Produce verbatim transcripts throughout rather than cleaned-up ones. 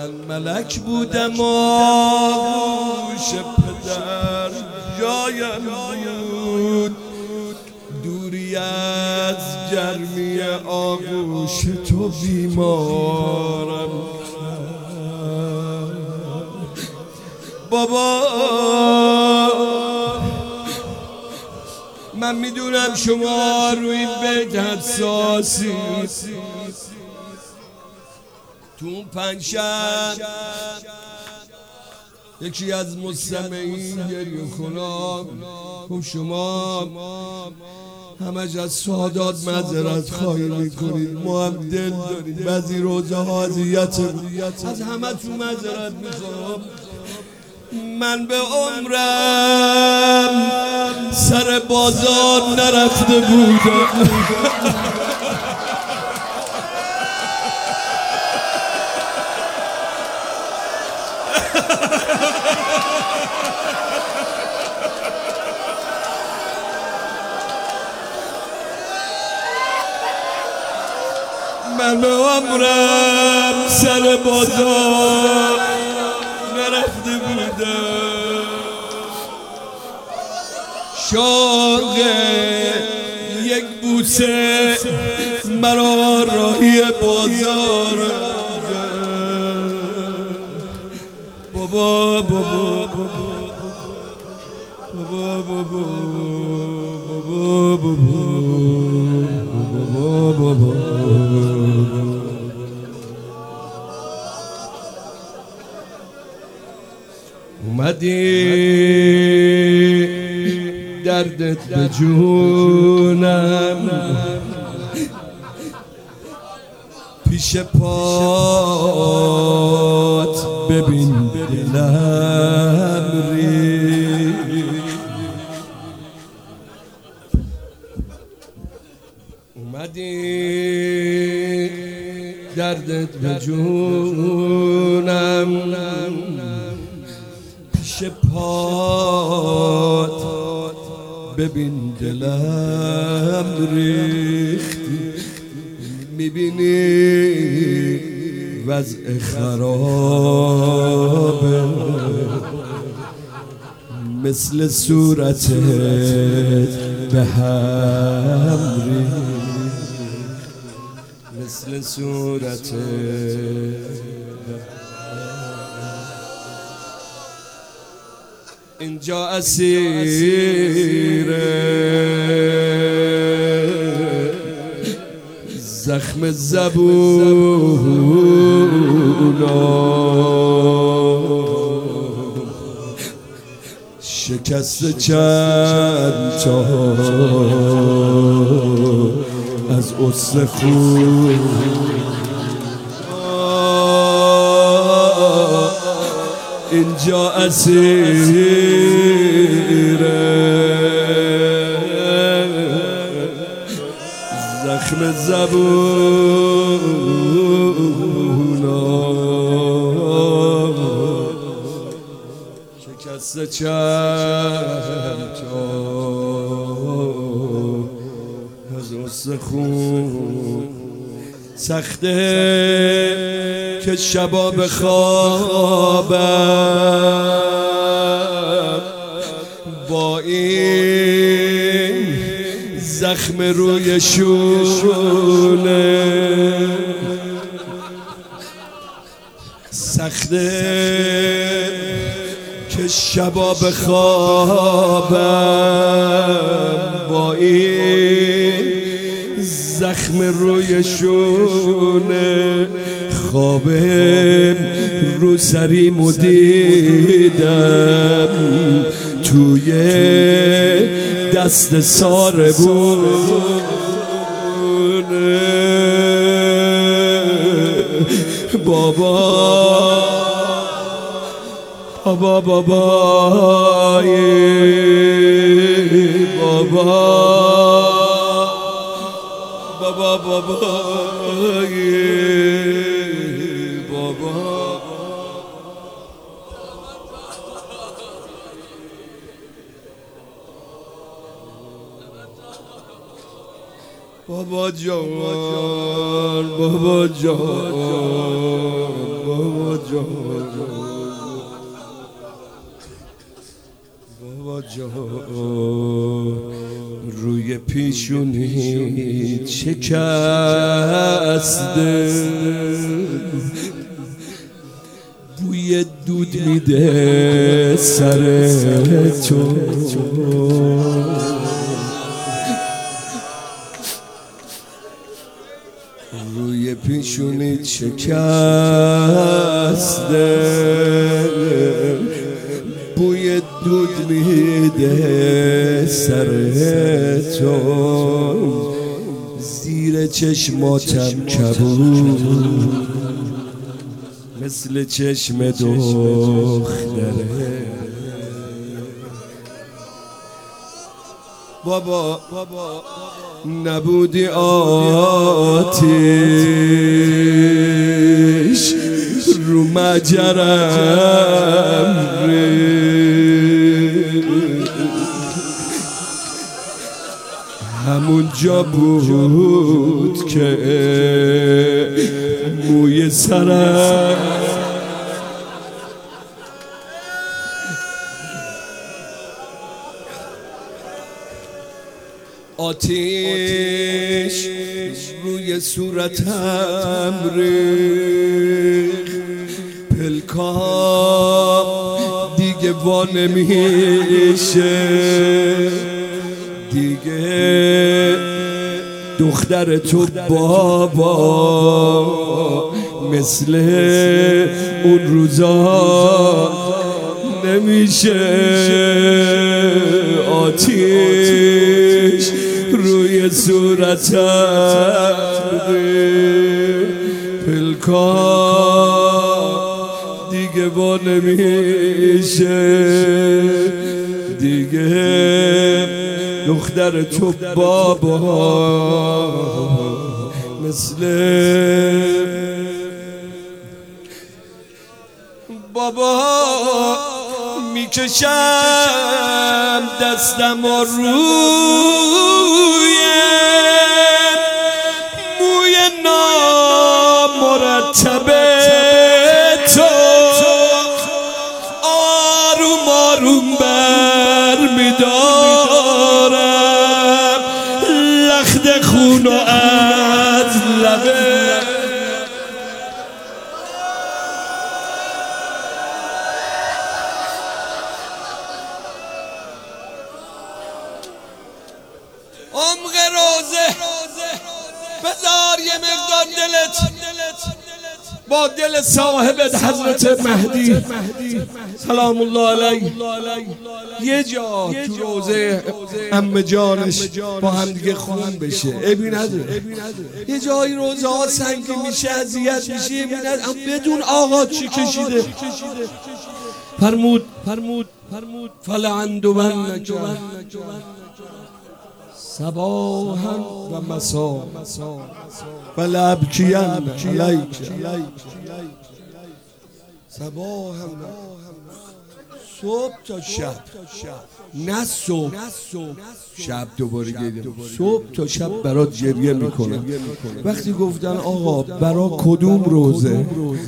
من ملک بودم آغوش پدر جایم بود، دوری از گرمی آغوش تو بیمارم بابا. من میدونم شما روی این بیت حساسی، تو اون پنج شب یکی از مستمعین گریه کنان و شما همش از سادات معذرت خواهی میکنید، ما هم دل دارید، بعضی روزه ها اذیت از همه تو معذرت میخوام. من به عمرم سر بازار نرفته بودم من به عمرم سر بازار نرفته بودم، شوق یک بوسه مرا راهی بازار بابا بابا بابا بابا بابا بابا. اومدی دردت به جونم، پیش پات ببین دلم ری، اومدی دردت به جونم، پیش پات ببین دلم ریختی، میبینی وضع خرابه مثل صورتت به هم ریخت، مثل صورتت اینجا اسیر زخم زبونم، شکست چند تا از استخون، اینجا اسیر زخم زبونم، شکست چند تا از استخون. سخته که شبا به خوابم با این زخم روی شونه، سخته که شبا به خوابم با این زخم روی شونه، خواب رو سریمو دیدم توی دست ساربونه، بابا بابا بابا بابا بابا بابا بابا جان بابا جان بابا جان بابا جان روی پیشونی شکسته بوی دود میده سر تو روی پیشونی شکسته بوی دود میده سر تو زیر چشماتم کبود مثل چشم دختره بابا نبودی آتیش رو مجرم همون جا بود که موی سرم آتیش روی صورتم ریخت پلکام دیگه وا نمیشه دیگه دختر تو بابا مثل اون روزا نمیشه آتیش روی صورتم پلکام دیگه با نمیشه دیگه دختر تو بابا مثل بابا میکشم دستم و روی موی نامرتب تو آروم آروم بر میدارم لخت خون و از لبه عمق روزه بذار یه مقدار دلت با دل صاحبت حضرت مهدی سلام الله علیه یه جا تو روزه عمه جانش با هم دیگه خون بشه عیبی نداره یه جایی روزه ها سنگین میشه اذیت میشه عیبی نداره اما بدون آقا چی کشیده فرمود فرمود فرمود فلعندونک صباحا و مساء و لابکین علیک صباحا صبح تا شب نه صبح شب دوباره گریه صبح تا شب برات گریه میکنم وقتی گفتن آقا برا کدوم روزه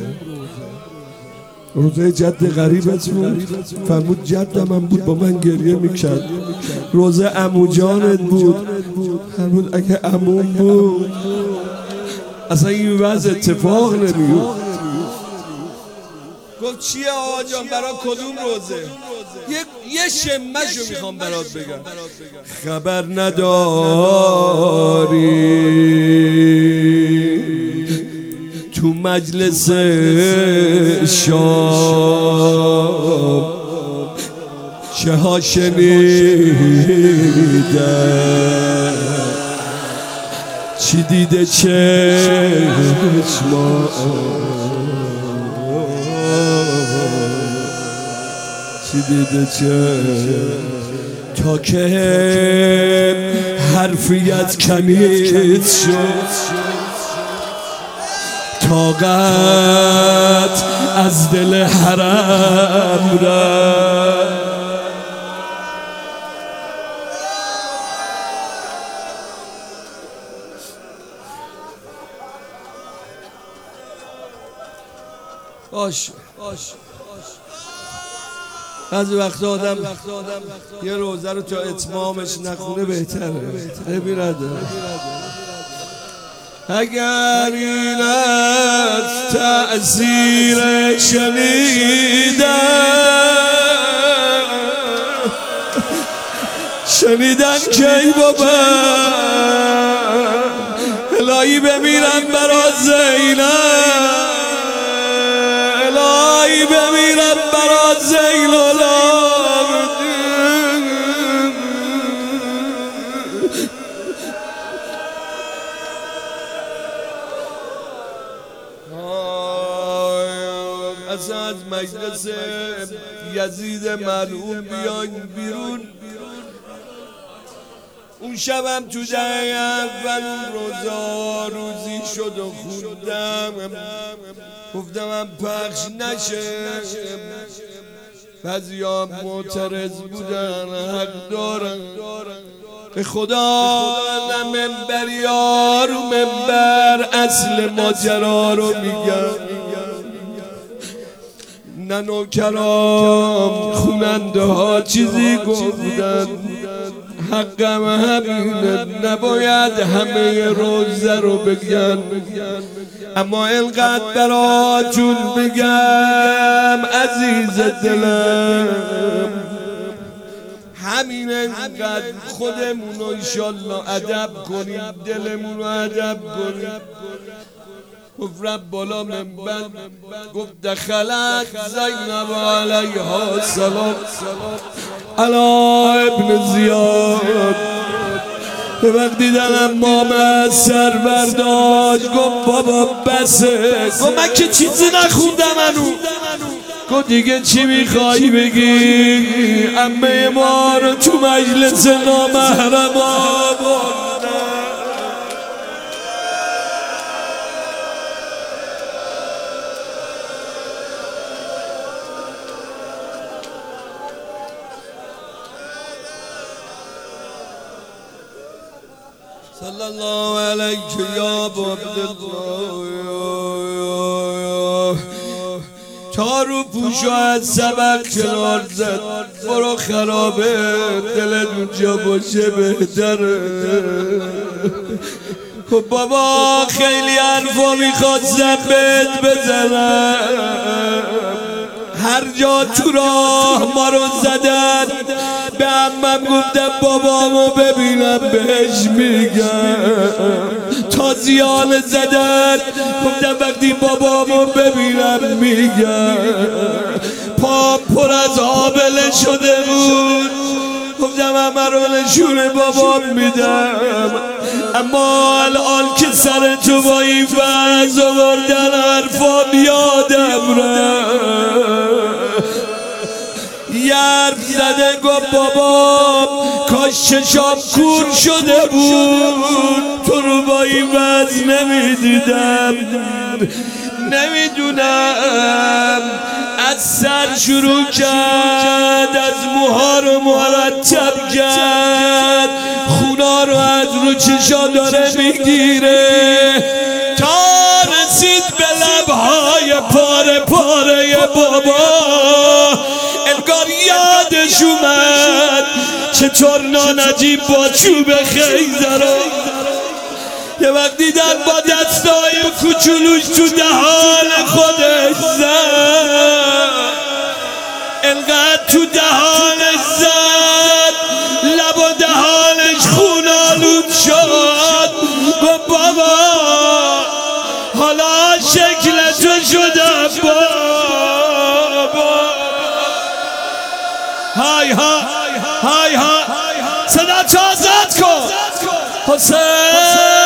روزه جد غریبت بود فرمود جدم من بود با من گریه میکرد روزه عمو جانت بود فرمود اگه عموم بود اصلا این وضع اتفاق نمیفت گفت چیه آقا جان برای کدوم روزه یه شمشو میخوام برات بگم خبر نداری تو مجلس شام چه ها شنیده چی دیده چشما چی دیده چشما تا که حرفیت کنید شد طاقت از دل حرم رفت باش بعضی وقت آدم یه روزه رو تا اتمامش نخونه بهتره. ببیرده اگر این از تأثیر شنیدن شنیدن کی بابا الهی بمیرم برا زینب الهی بمیرم برا زینب از از مجلس یزید ملعون بیاین بیرون. اون شبم تو دهه اول روزا روزی شد و خوندم گفتمم پخش نشه. بعضی ها معترض بودن حق دارن به خدا نه منبر یا رو منبر اصل ماجرا رو میگم نه نوکرام خوننده ها چیزی گفتن حقم همینه نباید همه روزه رو بگن اما اینقدر براتون بگم عزیز دلم همین اینقدر خودمون رو انشالله ادب کنیم دلمون رو ادب کنیم. گفت رب بالا منبر گفت دخلت زینب علیها السلام علی ابن زیاد به وقت دیدن امام از سر برداشت گفت بابا بسه گفت من که چیزی نخوندم انو گفت دیگه چی میخوایی بگی عمه ما رو تو مجلس نامحرم آورد صلی الله علیک یا ابا عبدالله تارو پوشو از سبق کنار زد برو خرابه دلت اونجا باشه بهتره. خب بابا خیلی حرفا میخواد زبت بزنم هر جا تو راه ما رو زدن به عمم گفتم بابامو ببینم بهش میگم تازیان زدن گفتم وقتی بابامو ببینم میگم پا پر از آبله شده بود گفتم همه رو نشون بابام میدم اما الان که سر تو با این فرز آوردن حرفام یادم رفت یرب زده گفت بابا کاش چشام کور شده بود تو رو با این وضع نمیدیدم نمیدونم از سر شروع کرد از موها رو مرتب کرد خونا رو از رو چشا داره میگیره تا رسید به لبهای پاره پاره بابا انگار یادش اومد چطور نانجیب با چوب خیزه رو یه وقت دیدن با دستای کوچولوش تو دهان خودش زد انقدر تو دهانش زد لب و دهانش خون آلود شد گفت بابا حالا شکل تو شدم بابا های ها های ها صدا تو آزاد کن حسین